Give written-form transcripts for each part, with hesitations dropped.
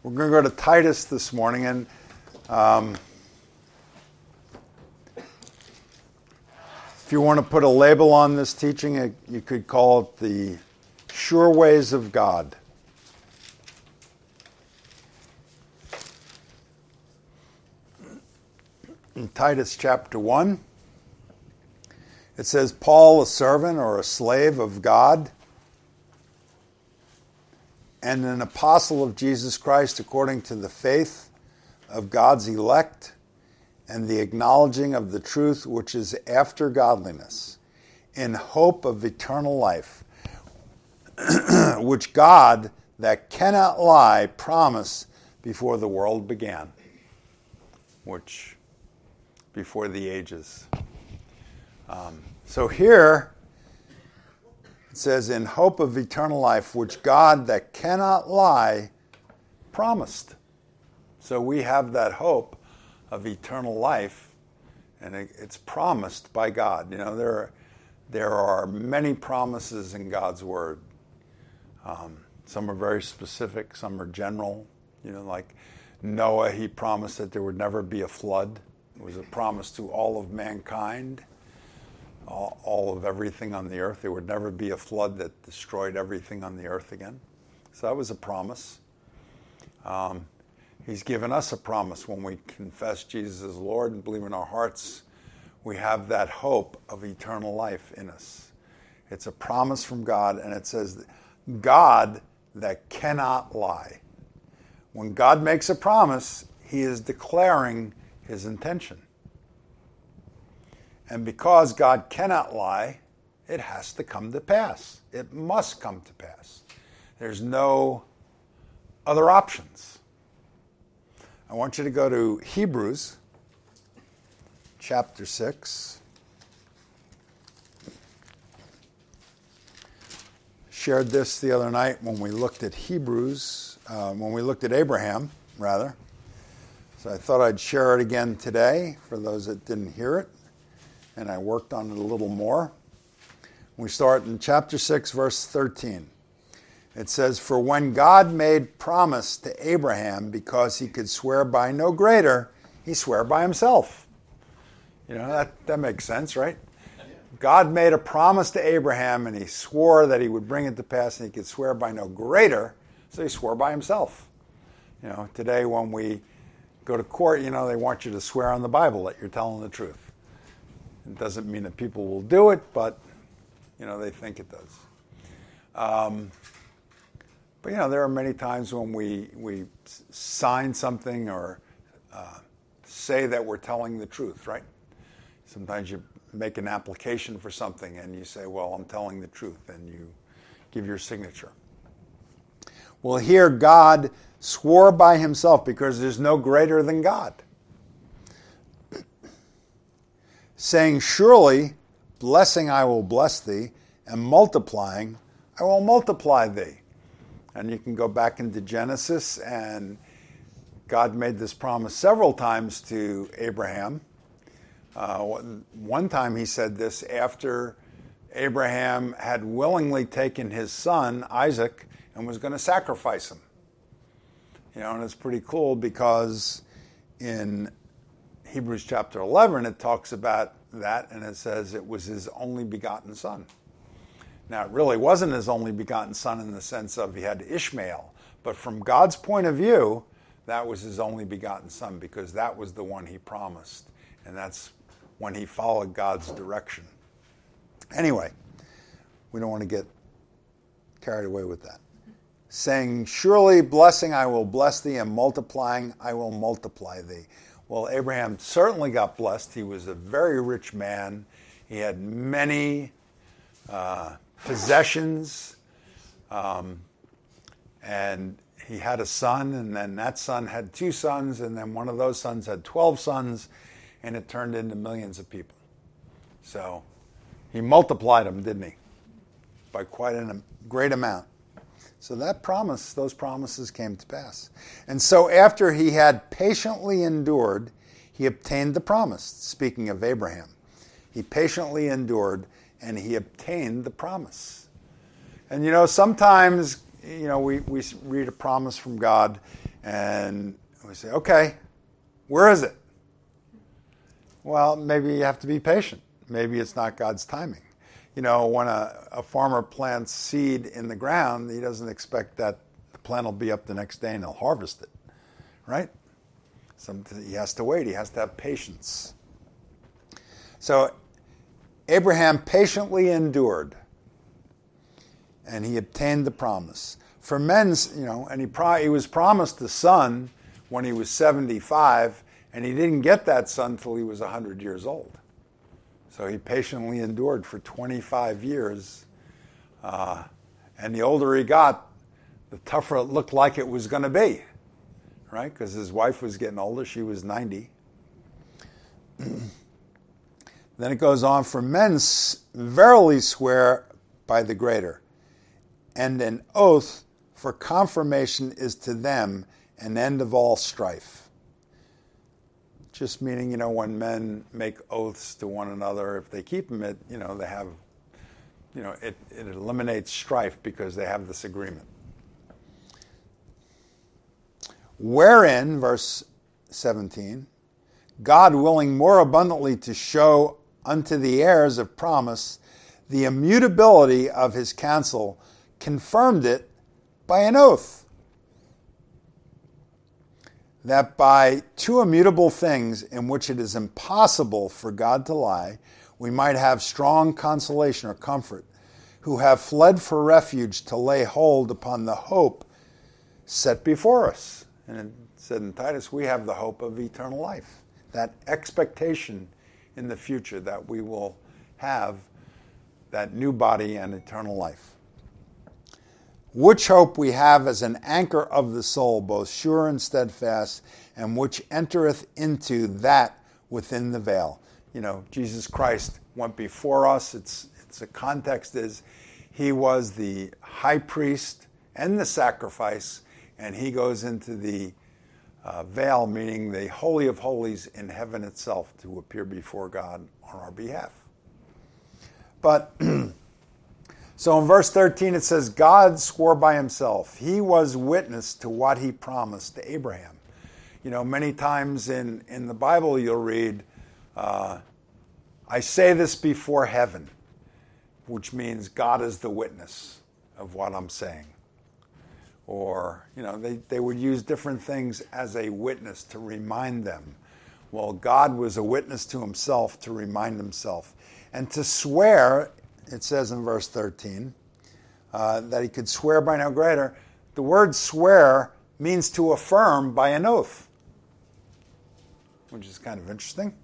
We're going to go to Titus this morning, and if you want to put a label on this teaching, you could call it the sure ways of God. In Titus chapter 1, it says, Paul, a servant or a slave of God, and an apostle of Jesus Christ according to the faith of God's elect and the acknowledging of the truth which is after godliness, in hope of eternal life, which God, that cannot lie, promised before the world began, which before the ages. So here, it says, in hope of eternal life, which God that cannot lie promised. So we have that hope of eternal life, and it's promised by God. You know, there are many promises in God's Word. Some are very specific, some are general. You know, like Noah, he promised that there would never be a flood. It was a promise to all of mankind. All of everything on the earth. There would never be a flood that destroyed everything on the earth again. So that was a promise. He's given us a promise when we confess Jesus as Lord and believe in our hearts. We have that hope of eternal life in us. It's a promise from God, and it says, God that cannot lie. When God makes a promise, he is declaring his intention. And because God cannot lie, it has to come to pass. It must come to pass. There's no other options. I want you to go to Hebrews chapter 6. Shared this the other night when we looked at Abraham, rather. So I thought I'd share it again today for those that didn't hear it. And I worked on it a little more. We start in chapter 6, verse 13. It says, for when God made promise to Abraham because he could swear by no greater, he swore by himself. You know, that makes sense, right? God made a promise to Abraham and he swore that he would bring it to pass and he could swear by no greater, so he swore by himself. You know, today when we go to court, you know, they want you to swear on the Bible that you're telling the truth. It doesn't mean that people will do it, but, you know, they think it does. But, you know, there are many times when we sign something or say that we're telling the truth, right? Sometimes you make an application for something and you say, well, I'm telling the truth, and you give your signature. Well, here God swore by himself because there's no greater than God, saying, surely, blessing I will bless thee, and multiplying I will multiply thee. And you can go back into Genesis, and God made this promise several times to Abraham. One time he said this after Abraham had willingly taken his son, Isaac, and was going to sacrifice him. You know, and it's pretty cool because in Hebrews chapter 11, it talks about that, and it says it was his only begotten son. Now, it really wasn't his only begotten son in the sense of he had Ishmael, but from God's point of view, that was his only begotten son because that was the one he promised, and that's when he followed God's direction. Anyway, we don't want to get carried away with that. Saying, surely blessing I will bless thee, and multiplying I will multiply thee. Well, Abraham certainly got blessed. He was a very rich man. He had many possessions, and he had a son, and then that son had 2 sons, and then one of those sons had 12 sons, and it turned into millions of people. So he multiplied them, didn't he? By quite a great amount. So that promise, those promises came to pass. And so after he had patiently endured, he obtained the promise. Speaking of Abraham, he patiently endured and he obtained the promise. And you know, sometimes, you know, we read a promise from God And we say, okay, where is it? Well, maybe you have to be patient. Maybe it's not God's timing. You know, when a farmer plants seed in the ground, he doesn't expect that the plant will be up the next day and he'll harvest it, right? He has to wait. He has to have patience. So Abraham patiently endured, and he obtained the promise. For men, you know, and he was promised a son when he was 75, and he didn't get that son until he was 100 years old. So he patiently endured for 25 years. And the older he got, the tougher it looked like it was going to be, right? Because his wife was getting older. She was 90. Then it goes on, for men verily swear by the greater, and an oath for confirmation is to them an end of all strife. Just meaning, you know, when men make oaths to one another, if they keep them, it eliminates strife because they have this agreement. Wherein, verse 17, God willing more abundantly to show unto the heirs of promise the immutability of his counsel, confirmed it by an oath, that by two immutable things in which it is impossible for God to lie, we might have strong consolation or comfort, who have fled for refuge to lay hold upon the hope set before us. And it said in Titus, we have the hope of eternal life, that expectation in the future that we will have that new body and eternal life. Which hope we have as an anchor of the soul, both sure and steadfast, and which entereth into that within the veil. You know, Jesus Christ went before us. The context is he was the high priest and the sacrifice, and he goes into the veil, meaning the Holy of Holies in heaven itself, to appear before God on our behalf. But so in verse 13 it says, God swore by himself. He was witness to what he promised to Abraham. You know, many times in the Bible you'll read, I say this before heaven, which means God is the witness of what I'm saying. Or, you know, they would use different things as a witness to remind them. Well, God was a witness to himself to remind himself. And to swear, it says in verse 13, that he could swear by no greater. The word swear means to affirm by an oath, which is kind of interesting.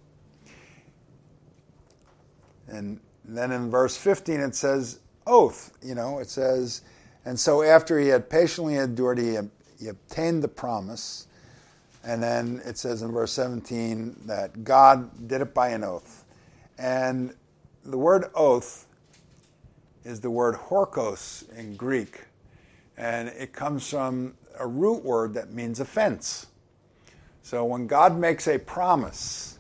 And then in verse 15 it says oath. You know, it says, and so after he had patiently endured, he obtained the promise. And then it says in verse 17 that God did it by an oath. And the word oath is the word horkos in Greek. And it comes from a root word that means a fence. So when God makes a promise,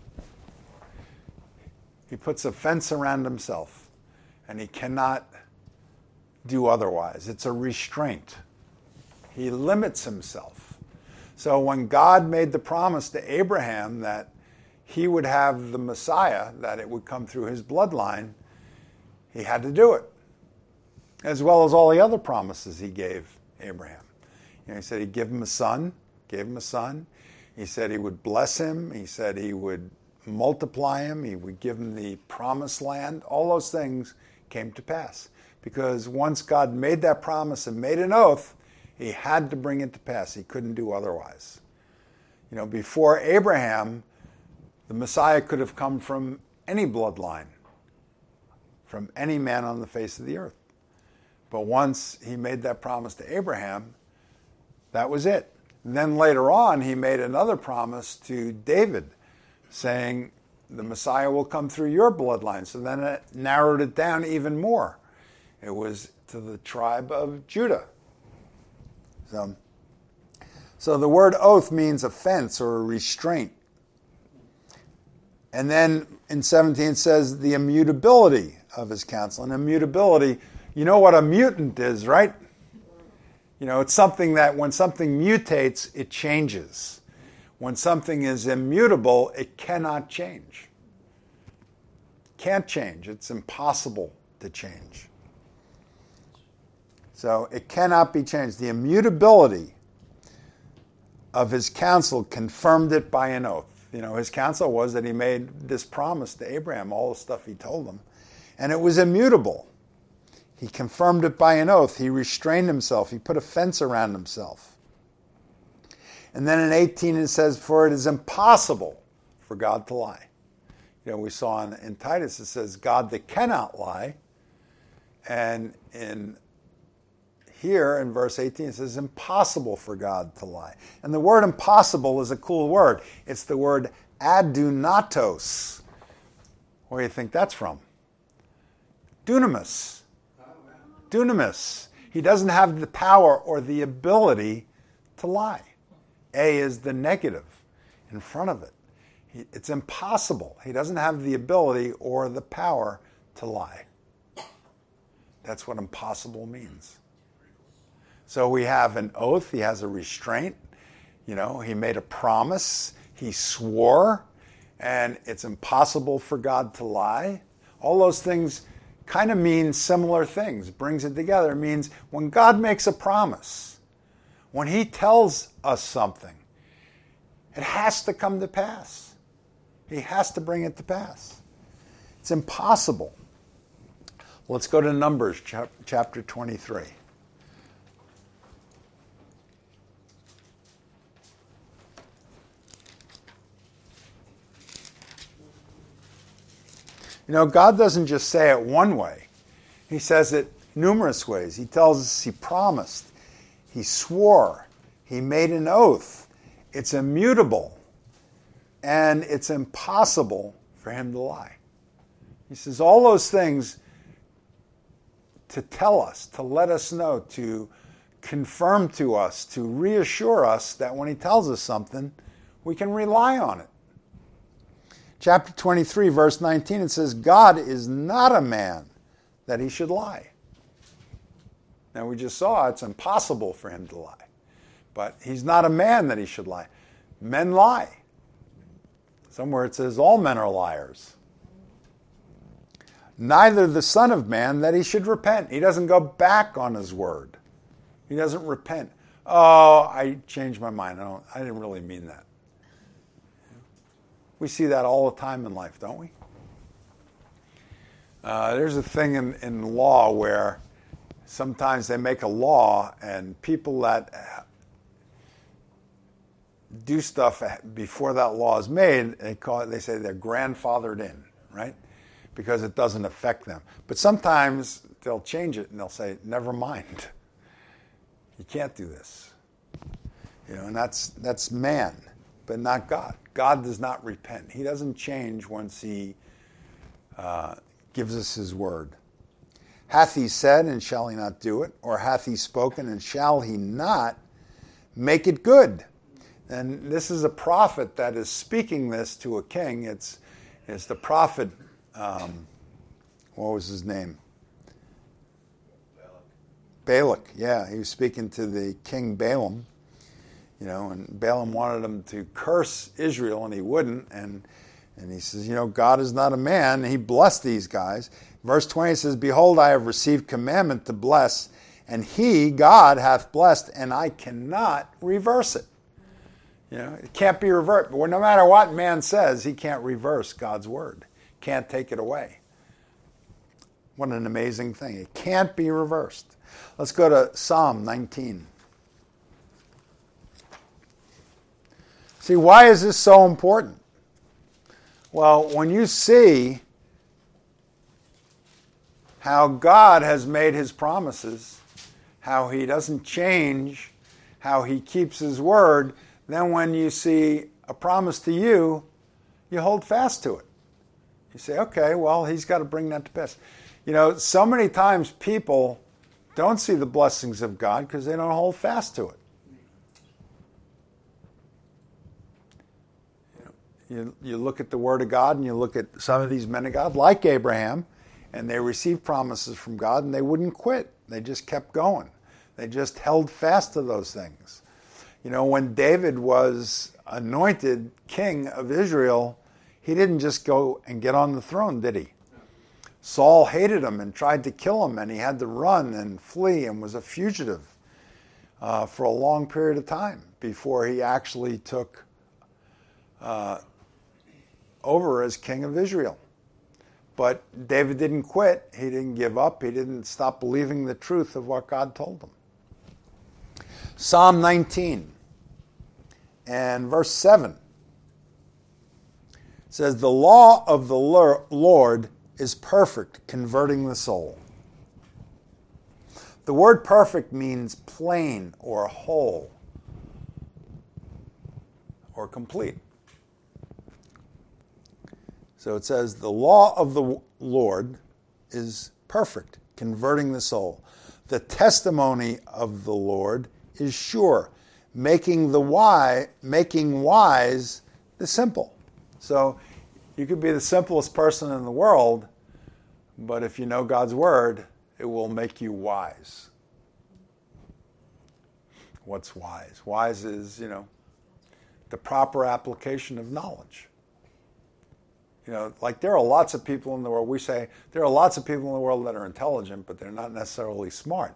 he puts a fence around himself, and he cannot do otherwise. It's a restraint. He limits himself. So when God made the promise to Abraham that he would have the Messiah, that it would come through his bloodline, he had to do it, as well as all the other promises he gave Abraham. You know, he said he'd give him a son, gave him a son. He said he would bless him. He said he would multiply him. He would give him the promised land. All those things came to pass. Because once God made that promise and made an oath, he had to bring it to pass. He couldn't do otherwise. You know, before Abraham, the Messiah could have come from any bloodline, from any man on the face of the earth. But once he made that promise to Abraham, that was it. And then later on, he made another promise to David, saying, the Messiah will come through your bloodline. So then it narrowed it down even more. It was to the tribe of Judah. So the word oath means a fence or a restraint. And then in 17 it says the immutability of his counsel. And immutability, you know what a mutant is, right? It's something that when something mutates, it changes. When something is immutable, it cannot change. Can't change. It's impossible to change. So it cannot be changed. The immutability of his counsel confirmed it by an oath. His counsel was that he made this promise to Abraham, all the stuff he told him, and it was immutable. He confirmed it by an oath. He restrained himself. He put a fence around himself. And then in 18 it says, for it is impossible for God to lie. We saw in Titus it says, God that cannot lie. And here in verse 18 it says, impossible for God to lie. And the word impossible is a cool word. It's the word adunatos. Where do you think that's from? Dunamis. Dunamis. He doesn't have the power or the ability to lie. A is the negative in front of it. It's impossible. He doesn't have the ability or the power to lie. That's what impossible means. So we have an oath. He has a restraint. He made a promise. He swore. And it's impossible for God to lie. All those things kind of mean similar things. Brings it together. It means when God makes a promise, when he tells us something, it has to come to pass. He has to bring it to pass. It's impossible. Let's go to Numbers chapter 23. God doesn't just say it one way. He says it numerous ways. He tells us he promised. He swore. He made an oath. It's immutable. And it's impossible for him to lie. He says all those things to tell us, to let us know, to confirm to us, to reassure us that when he tells us something, we can rely on it. Chapter 23, verse 19, it says, God is not a man that he should lie. Now we just saw it's impossible for him to lie. But he's not a man that he should lie. Men lie. Somewhere it says all men are liars. Neither the Son of Man that he should repent. He doesn't go back on his word. He doesn't repent. Oh, I changed my mind. I didn't really mean that. We see that all the time in life, don't we? There's a thing in law where sometimes they make a law and people that do stuff before that law is made, they say they're grandfathered in, right? Because it doesn't affect them. But sometimes they'll change it and they'll say, never mind. You can't do this. And that's man, but not God. God does not repent. He doesn't change once he gives us his word. Hath he said, and shall he not do it? Or hath he spoken, and shall he not make it good? And this is a prophet that is speaking this to a king. It's the prophet, what was his name? Balak. Yeah, he was speaking to the king Balaam. And Balaam wanted him to curse Israel, and he wouldn't. And he says, God is not a man. And he blessed these guys. Verse 20 says, behold, I have received commandment to bless, and he, God, hath blessed, and I cannot reverse it. It can't be reversed. But no matter what man says, he can't reverse God's word. Can't take it away. What an amazing thing. It can't be reversed. Let's go to Psalm 19. See, why is this so important? Well, when you see how God has made his promises, how he doesn't change, how he keeps his word, then when you see a promise to you, you hold fast to it. You say, okay, well, he's got to bring that to pass. So many times people don't see the blessings of God because they don't hold fast to it. You look at the Word of God and you look at some of these men of God, like Abraham, and they received promises from God and they wouldn't quit. They just kept going. They just held fast to those things. When David was anointed king of Israel, he didn't just go and get on the throne, did he? Saul hated him and tried to kill him, and he had to run and flee and was a fugitive for a long period of time before he actually took over as king of Israel. But David didn't quit. He didn't give up. He didn't stop believing the truth of what God told him. Psalm 19 and verse 7 says, "The law of the Lord is perfect, converting the soul." The word perfect means plain or whole or complete. So it says, the law of the Lord is perfect, converting the soul. The testimony of the Lord is sure, making wise the simple. So you could be the simplest person in the world, but if you know God's word, it will make you wise. What's wise? Wise is, the proper application of knowledge. Like there are lots of people in the world, we say there are lots of people in the world that are intelligent, but they're not necessarily smart.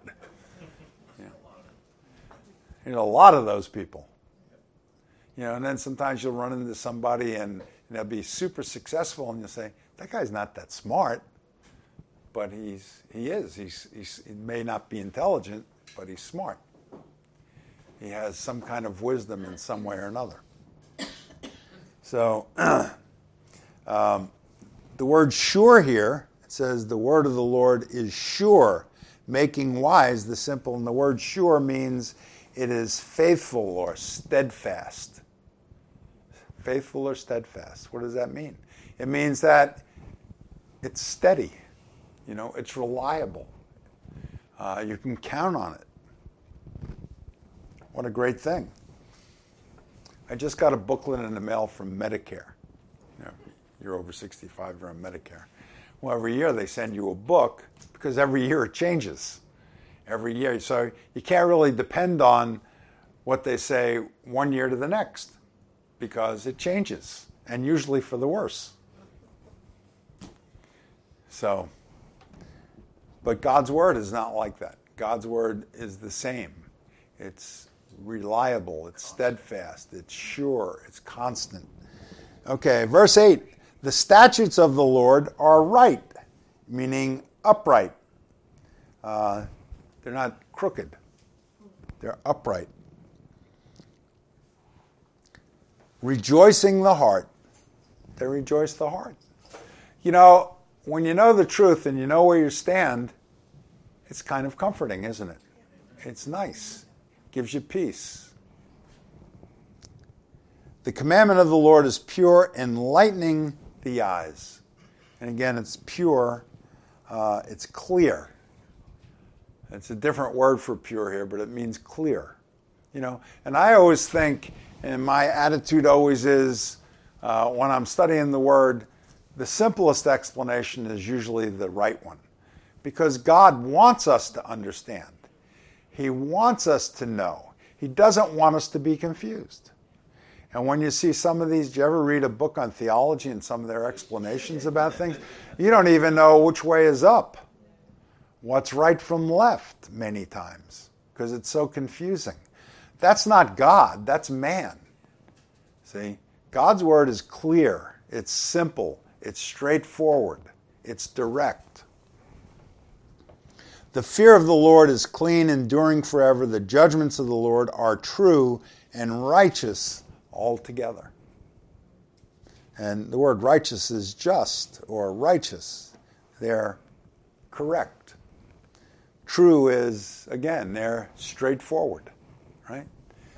A lot of those people. And then sometimes you'll run into somebody and they'll be super successful and you'll say, that guy's not that smart, but he is. He may not be intelligent, but he's smart. He has some kind of wisdom in some way or another. So, the word sure here, it says the word of the Lord is sure, making wise the simple. And the word sure means it is faithful or steadfast. Faithful or steadfast. What does that mean? It means that it's steady. It's reliable. You can count on it. What a great thing. I just got a booklet in the mail from Medicare. You're over 65, you're on Medicare. Well, every year they send you a book because every year it changes. Every year. So you can't really depend on what they say one year to the next because it changes, and usually for the worse. So, but God's word is not like that. God's word is the same. It's reliable, it's steadfast, it's sure, it's constant. Okay, verse 8. The statutes of the Lord are right, meaning upright. They're not crooked. They're upright. Rejoicing the heart. They rejoice the heart. When you know the truth and you know where you stand, it's kind of comforting, isn't it? It's nice. Gives you peace. The commandment of the Lord is pure, enlightening the eyes. And again, it's pure. It's clear. It's a different word for pure here, but it means clear. And I always think, and my attitude always is, when I'm studying the word, the simplest explanation is usually the right one. Because God wants us to understand. He wants us to know. He doesn't want us to be confused. And when you see some of these, do you ever read a book on theology and some of their explanations about things? You don't even know which way is up. What's right from left many times because it's so confusing. That's not God, that's man. See, God's word is clear, it's simple, it's straightforward, it's direct. The fear of the Lord is clean, enduring forever. The judgments of the Lord are true and righteous altogether. And the word righteous is just or righteous. They're correct. True is, again, they're straightforward, right?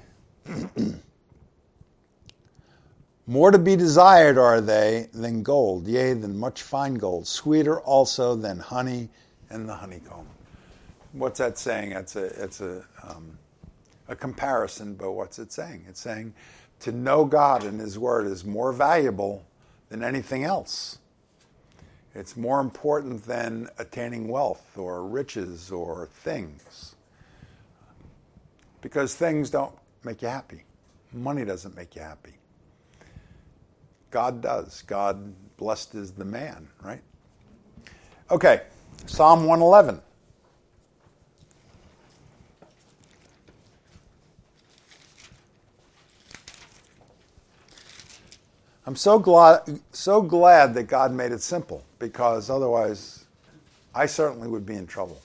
More to be desired are they than gold, yea, than much fine gold, sweeter also than honey and the honeycomb. What's that saying? It's a comparison, but what's it saying? It's saying to know God and His Word is more valuable than anything else. It's more important than attaining wealth or riches or things. because things don't make you happy. Money doesn't make you happy. God does. God, blessed is the man, right? Okay, Psalm 111. I'm so glad that God made it simple, because otherwise I certainly would be in trouble.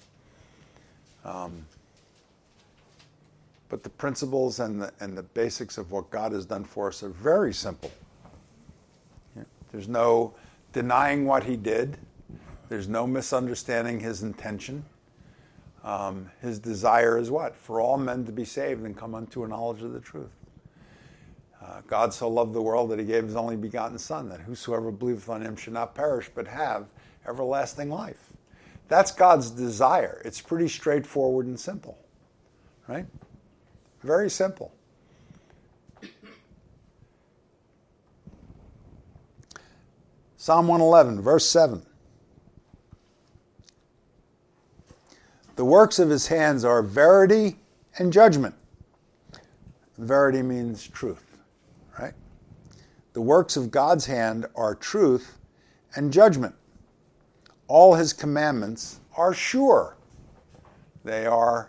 But the principles and the basics of what God has done for us are very simple. Yeah. There's no denying what he did. There's no misunderstanding his intention. His desire is what? For all men to be saved and come unto a knowledge of the truth. God so loved the world that he gave his only begotten Son, that whosoever believeth on him should not perish, but have everlasting life. That's God's desire. It's pretty straightforward and simple, right? Very simple. Psalm 111, verse 7. The works of his hands are verity and judgment. Verity means truth, right? The works of God's hand are truth and judgment. All his commandments are sure. They are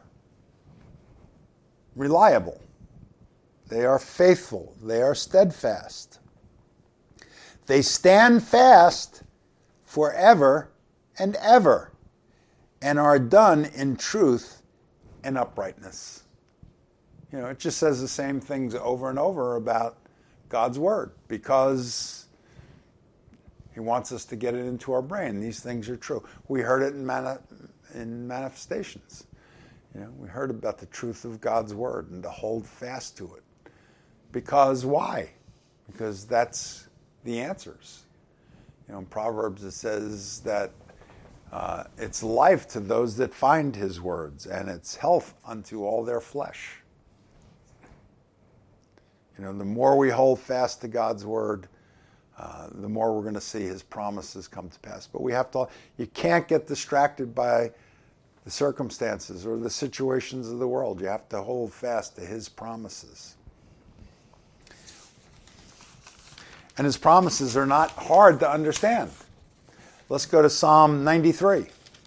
reliable. They are faithful. They are steadfast. They stand fast forever and ever, and are done in truth and uprightness. You know, it just says the same things over and over about God's Word, because he wants us to get it into our brain. These things are true. We heard it in manifestations. You know, we heard about the truth of God's Word and to hold fast to it. Because why? Because that's the answers. You know, in Proverbs it says that it's life to those that find his words, and it's health unto all their flesh. You know, the more we hold fast to God's Word, the more we're going to see his promises come to pass. But you can't get distracted by the circumstances or the situations of the world. You have to hold fast to his promises. And his promises are not hard to understand. Let's go to Psalm 93.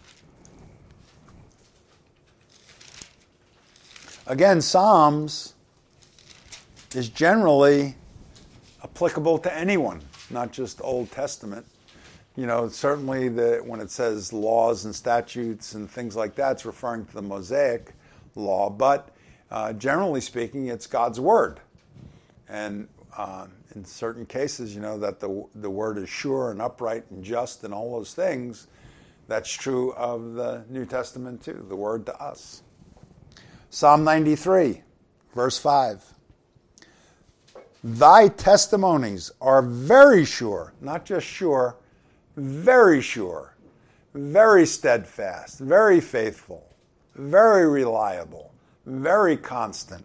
Again, Psalms is generally applicable to anyone, not just Old Testament. You know, certainly when it says laws and statutes and things like that, it's referring to the Mosaic law, but generally speaking, it's God's Word. And in certain cases, you know, that the Word is sure and upright and just and all those things. That's true of the New Testament too, the Word to us. Psalm 93, verse 5. Thy testimonies are very sure, not just sure, very steadfast, very faithful, very reliable, very constant.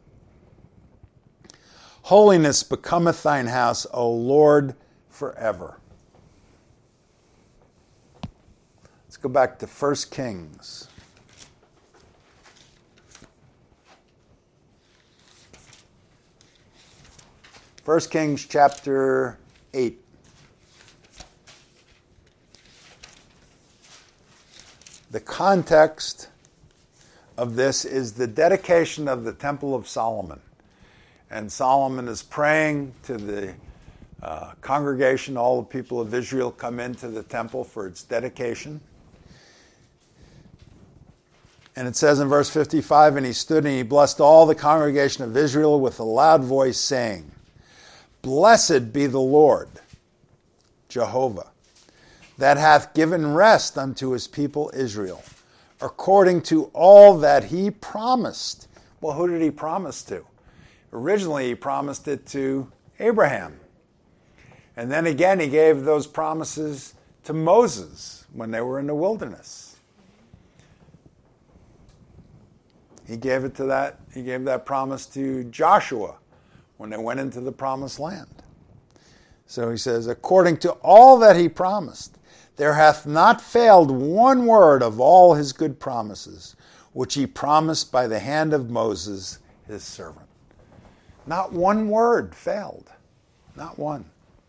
Holiness becometh thine house, O Lord, forever. Let's go back to 1 Kings. First Kings chapter 8. The context of this is the dedication of the Temple of Solomon. And Solomon is praying to the congregation. All the people of Israel come into the temple for its dedication. And it says in verse 55, and he stood and he blessed all the congregation of Israel with a loud voice, saying, Blessed be the Lord, Jehovah, that hath given rest unto his people Israel, according to all that he promised. Well, who did he promise to? Originally, he promised it to Abraham. And then again, he gave those promises to Moses when they were in the wilderness. He gave that promise to Joshua when they went into the promised land. So he says, according to all that he promised, there hath not failed one word of all his good promises, which he promised by the hand of Moses, his servant. Not one word failed. Not one.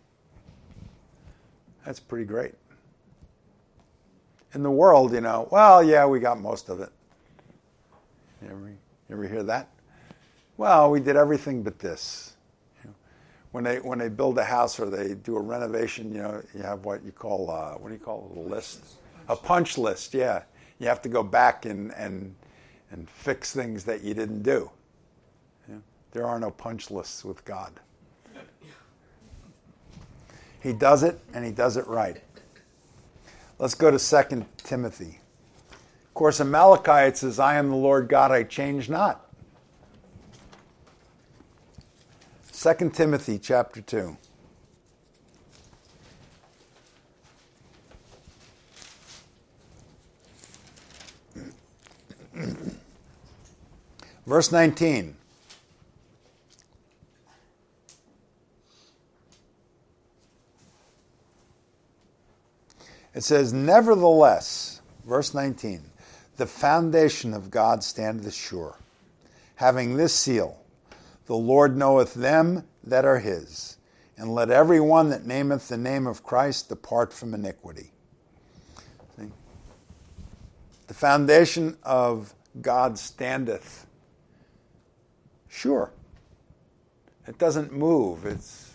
That's pretty great. In the world, well, yeah, we got most of it. You ever hear that? Well, we did everything but this. When they build a house or they do a renovation, you have what you call a list? A punch list, yeah. You have to go back and fix things that you didn't do. There are no punch lists with God. He does it, and he does it right. Let's go to 2 Timothy. Of course, in Malachi it says, I am the Lord God, I change not. 2 Timothy chapter 2. Verse 19. It says, nevertheless, verse 19, the foundation of God standeth sure, having this seal, the Lord knoweth them that are his, and let every one that nameth the name of Christ depart from iniquity. See? The foundation of God standeth sure. It doesn't move. It's,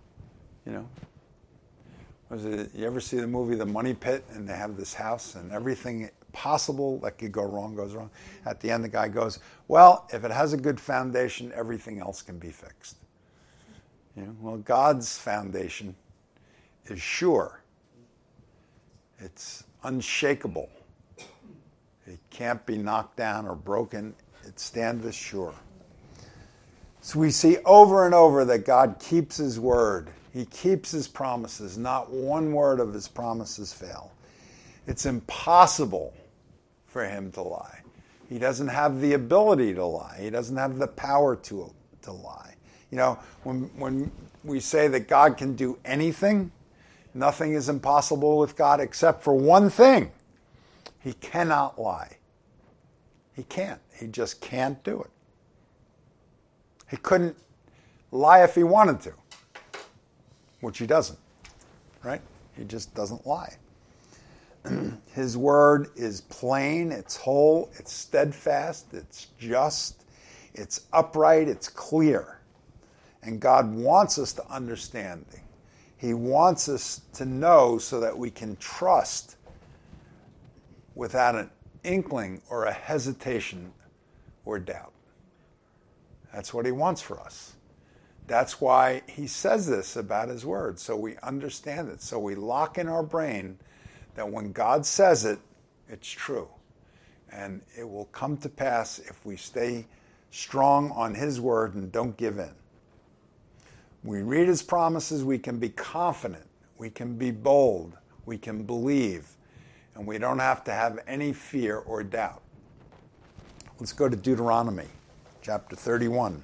you ever see the movie The Money Pit, and they have this house and everything possible that could go wrong goes wrong? At the end, the guy goes, well, if it has a good foundation, everything else can be fixed. Well, God's foundation is sure. It's unshakable. It can't be knocked down or broken. It standeth sure. So we see over and over that God keeps his word. He keeps his promises. Not one word of his promises fail. It's impossible for him to lie. He doesn't have the ability to lie. He doesn't have the power to lie. When we say that God can do anything, nothing is impossible with God except for one thing. He cannot lie. He can't. He just can't do it. He couldn't lie if he wanted to, which he doesn't, right? He just doesn't lie. His word is plain, it's whole, it's steadfast, it's just, it's upright, it's clear. And God wants us to understand. He wants us to know so that we can trust without an inkling or a hesitation or doubt. That's what he wants for us. That's why he says this about his word, so we understand it. So we lock in our brain that when God says it, it's true. And it will come to pass if we stay strong on his word and don't give in. We read his promises, we can be confident, we can be bold, we can believe, and we don't have to have any fear or doubt. Let's go to Deuteronomy chapter 31.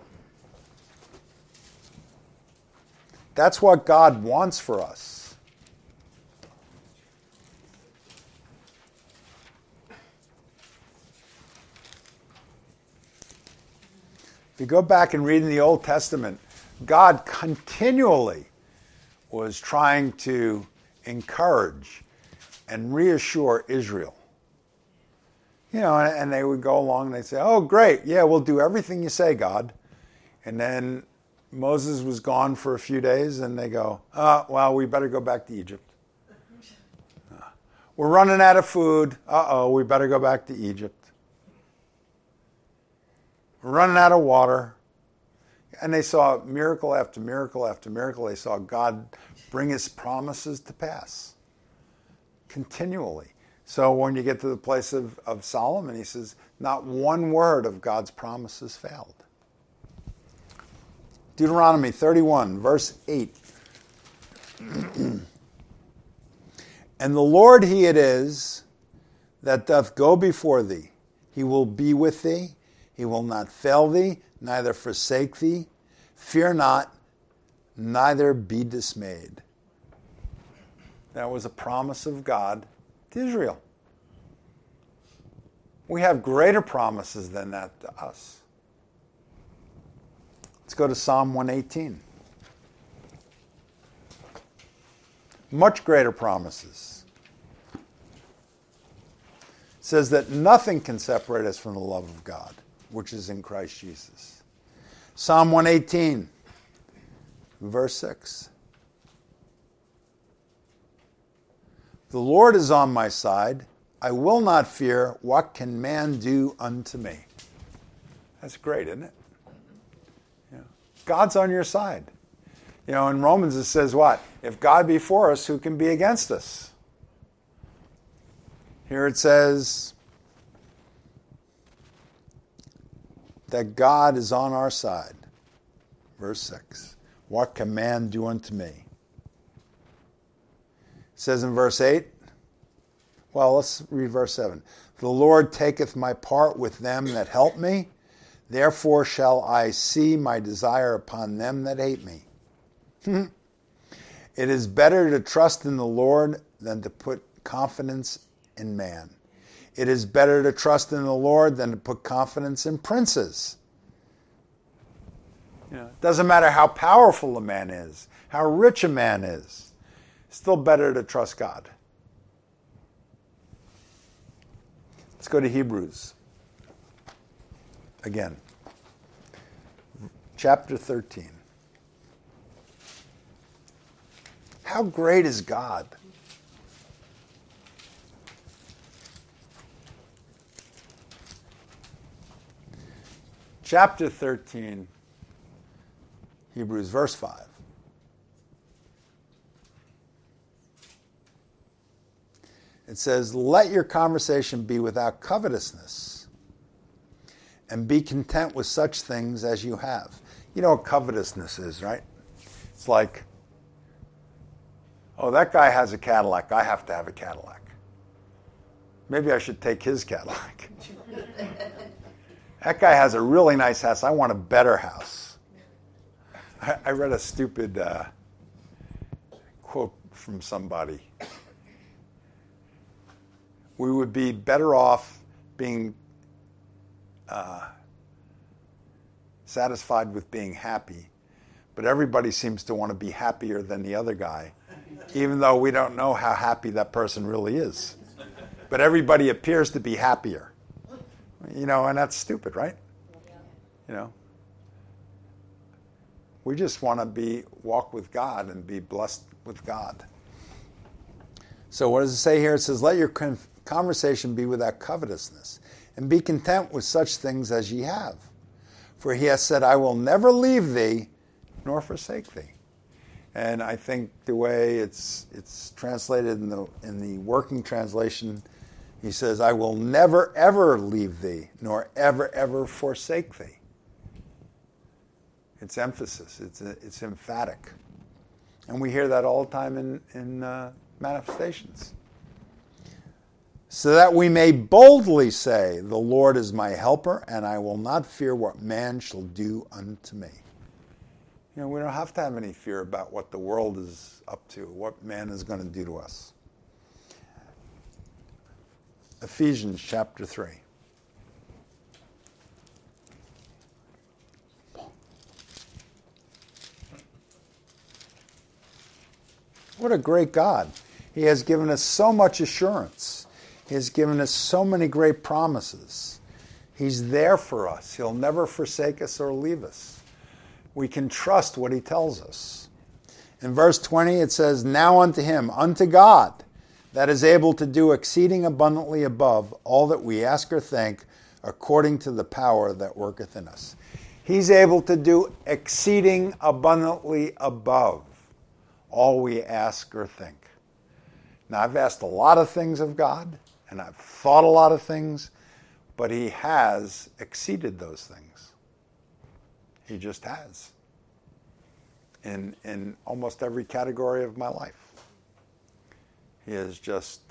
That's what God wants for us. If you go back and read in the Old Testament, God continually was trying to encourage and reassure Israel. And they would go along and they'd say, oh, great, yeah, we'll do everything you say, God. And then Moses was gone for a few days, and they go, well, we better go back to Egypt. We're running out of food. We better go back to Egypt. We're running out of water. And they saw miracle after miracle after miracle. They saw God bring his promises to pass continually. So when you get to the place of Solomon, he says, not one word of God's promises failed. Deuteronomy 31, verse 8. And the Lord he it is that doth go before thee. He will be with thee. He will not fail thee, neither forsake thee. Fear not, neither be dismayed. That was a promise of God to Israel. We have greater promises than that to us. Let's go to Psalm 118. Much greater promises. It says that nothing can separate us from the love of God, which is in Christ Jesus. Psalm 118, verse 6. The Lord is on my side. I will not fear. What can man do unto me? That's great, isn't it? Yeah. God's on your side. You know, in Romans it says what? If God be for us, who can be against us? Here it says that God is on our side. Verse 6. What can man do unto me? It says in verse 8, well, let's read verse 7. The Lord taketh my part with them that help me. Therefore shall I see my desire upon them that hate me. It is better to trust in the Lord than to put confidence in man. It is better to trust in the Lord than to put confidence in princes. It doesn't matter how powerful a man is, how rich a man is. It's still better to trust God. Let's go to Hebrews. Again. Chapter 13. How great is God? Chapter 13, Hebrews, verse 5. It says, let your conversation be without covetousness, and be content with such things as you have. You know what covetousness is, right? It's like, oh, that guy has a Cadillac. I have to have a Cadillac. Maybe I should take his Cadillac. That guy has a really nice house. I want a better house. I read a stupid quote from somebody. We would be better off being satisfied with being happy, but everybody seems to want to be happier than the other guy, even though we don't know how happy that person really is. But everybody appears to be happier. You know, and that's stupid, right? You know, we just want to walk with God and be blessed with God. So what does it say here? It says, let your conversation be without covetousness, and be content with such things as ye have. For he has said, I will never leave thee, nor forsake thee. And I think the way it's translated in the working translation, he says, I will never, ever leave thee, nor ever, ever forsake thee. It's emphasis. It's emphatic. And we hear that all the time in manifestations. So that we may boldly say, the Lord is my helper, and I will not fear what man shall do unto me. You know, we don't have to have any fear about what the world is up to, what man is going to do to us. Ephesians chapter 3. What a great God. He has given us so much assurance. He has given us so many great promises. He's there for us. He'll never forsake us or leave us. We can trust what he tells us. In verse 20 it says, now unto him, unto God, that is able to do exceeding abundantly above all that we ask or think, according to the power that worketh in us. He's able to do exceeding abundantly above all we ask or think. Now, I've asked a lot of things of God, and I've thought a lot of things, but he has exceeded those things. He just has. In almost every category of my life. He has just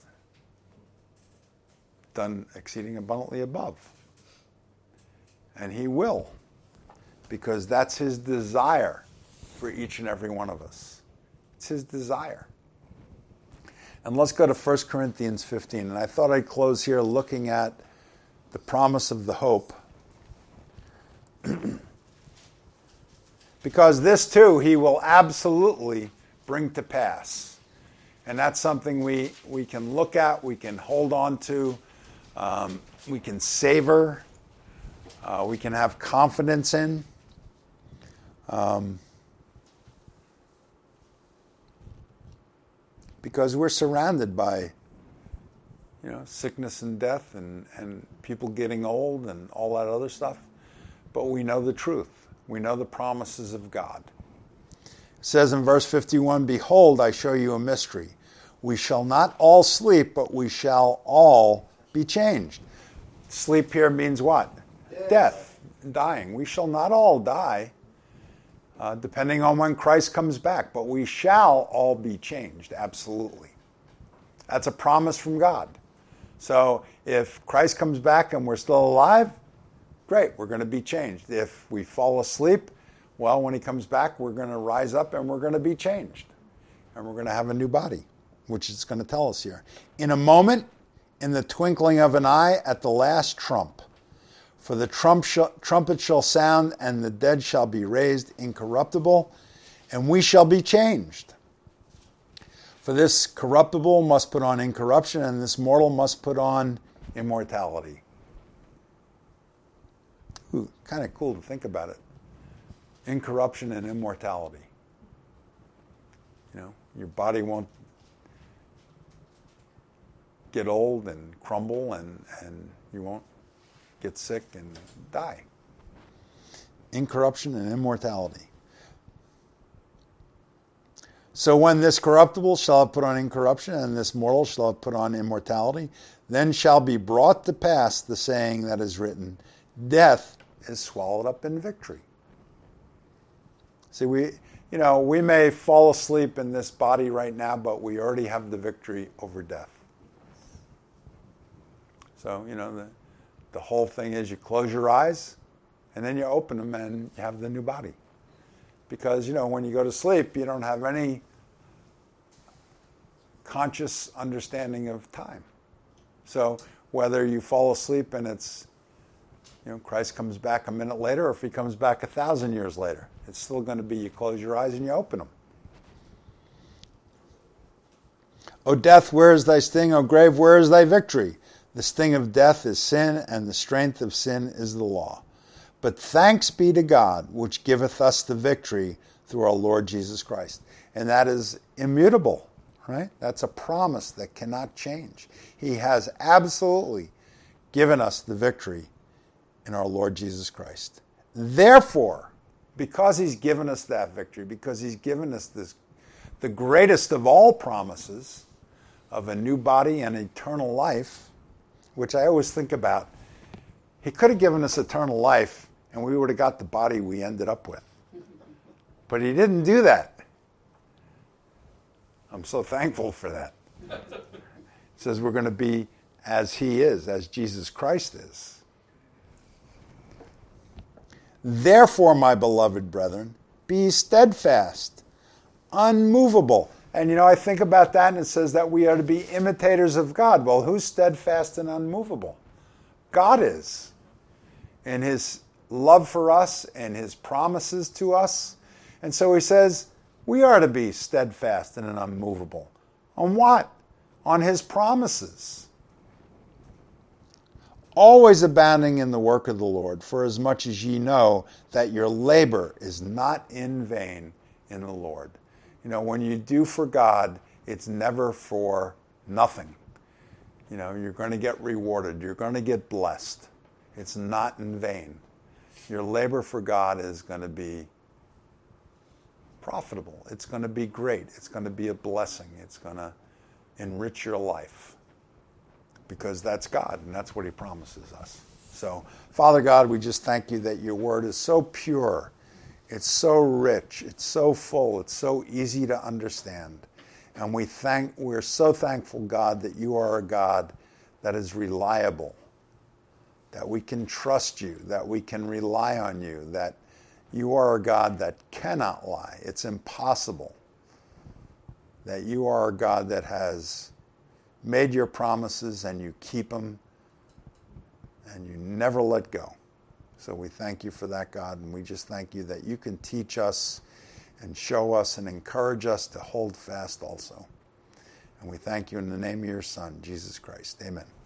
done exceeding abundantly above. And he will, because that's his desire for each and every one of us. It's his desire. And let's go to 1 Corinthians 15. And I thought I'd close here looking at the promise of the hope Because this too he will absolutely bring to pass. And that's something we can look at, we can hold on to, we can savor, we can have confidence in. Because we're surrounded by, sickness and death and people getting old and all that other stuff. But we know the truth. We know the promises of God. It says in verse 51, "Behold, I show you a mystery. We shall not all sleep, but we shall all be changed." Sleep here means what? Death, dying. We shall not all die, depending on when Christ comes back, but we shall all be changed, absolutely. That's a promise from God. So if Christ comes back and we're still alive, great, we're going to be changed. If we fall asleep, well, when he comes back, we're going to rise up and we're going to be changed. And we're going to have a new body, which it's going to tell us here. "In a moment, in the twinkling of an eye, at the last trump. For the trumpet shall sound, and the dead shall be raised incorruptible, and we shall be changed. For this corruptible must put on incorruption, and this mortal must put on immortality." Ooh, kind of cool to think about it. Incorruption and immortality. Your body won't get old and crumble, and you won't get sick and die. Incorruption and immortality. "So when this corruptible shall have put on incorruption, and this mortal shall have put on immortality, then shall be brought to pass the saying that is written, Death is swallowed up in victory." See, we may fall asleep in this body right now, but we already have the victory over death. So, the whole thing is you close your eyes and then you open them and you have the new body. Because, when you go to sleep, you don't have any conscious understanding of time. So whether you fall asleep and it's, Christ comes back a minute later, or if he comes back 1,000 years later, it's still going to be you close your eyes and you open them. "O death, where is thy sting? O grave, where is thy victory? The sting of death is sin, and the strength of sin is the law. But thanks be to God, which giveth us the victory through our Lord Jesus Christ." And that is immutable, right? That's a promise that cannot change. He has absolutely given us the victory in our Lord Jesus Christ. Therefore, because he's given us that victory, because he's given us the greatest of all promises of a new body and eternal life, which I always think about, he could have given us eternal life and we would have got the body we ended up with. But he didn't do that. I'm so thankful for that. It says we're going to be as he is, as Jesus Christ is. "Therefore, my beloved brethren, be steadfast, unmovable." And I think about that, and it says that we are to be imitators of God. Well, who's steadfast and unmovable? God is. In his love for us and his promises to us. And so he says we are to be steadfast and unmovable. On what? On his promises. "Always abounding in the work of the Lord, for as much as ye know that your labor is not in vain in the Lord." When you do for God, it's never for nothing. You're going to get rewarded. You're going to get blessed. It's not in vain. Your labor for God is going to be profitable. It's going to be great. It's going to be a blessing. It's going to enrich your life. Because that's God, and that's what he promises us. So, Father God, we just thank you that your word is so pure. It's so rich. It's so full. It's so easy to understand. And we're so thankful, God, that you are a God that is reliable, that we can trust you, that we can rely on you, that you are a God that cannot lie. It's impossible. That you are a God that has made your promises and you keep them and you never let go. So we thank you for that, God, and we just thank you that you can teach us and show us and encourage us to hold fast also. And we thank you in the name of your Son, Jesus Christ. Amen.